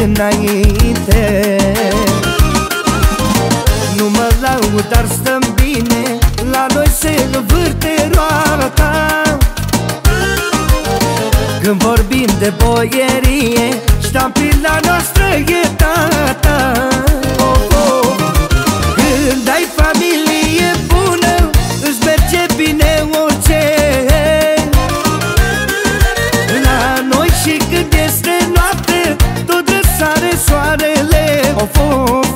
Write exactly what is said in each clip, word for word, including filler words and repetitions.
înainte. Nu mă laud, dar stăm bine, la noi se învârte roata. Când vorbim de boierie, ștampila noastră e tata. Oh, oh. Când ai familie bună, îți merge bine orice. La noi și când este noapte, tot răsare soarele. Of, of.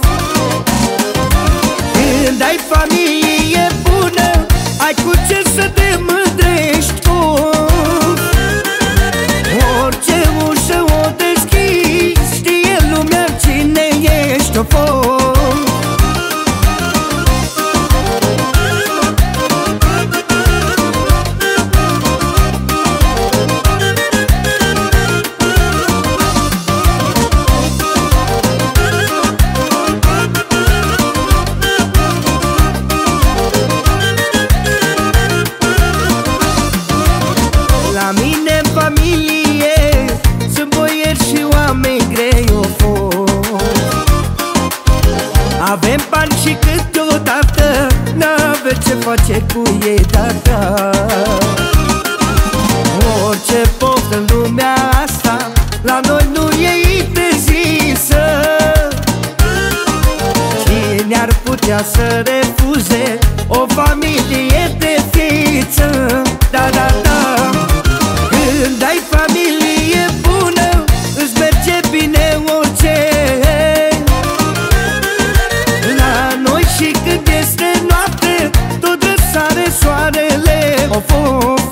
Când ai familie bună, ai cu ce să te mândrești. Of. Orice ușă o deschizi, știe lumea cine ești. Of, of. La mine în familie sunt boieri și oameni grei, of, of. Avem bani și câteodată n-avem ce face cu ei, tata. Orice poftă în lumea asta la noi nu e interzisă. Cine ar putea să refuze o familie de fiță? Da, da, da. Când ai familie bună, îți merge bine orice. La noi și când este noapte, tot răsare soarele. Of, of.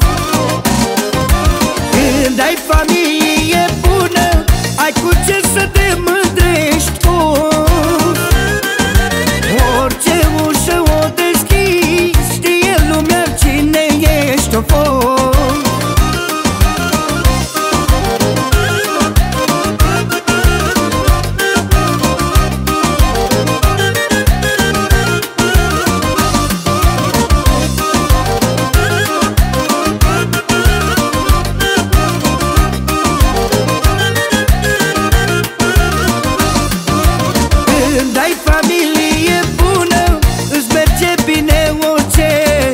Când ai familie bună, ai cu ce să te mândrești. Of. Orice ușă o deschizi, știe lumea cine ești. Of, of. Când ai familie bună, îți merge bine orice.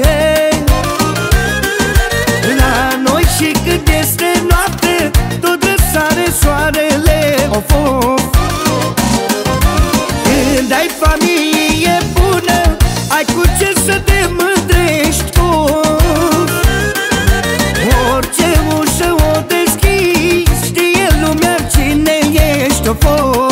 La noi și când este noapte, tot răsare soarele. Of, of. Când ai familie bună, ai cu ce să te mândrești. Of. Orice ușă o deschizi, știe lumea cine ești. Of, of.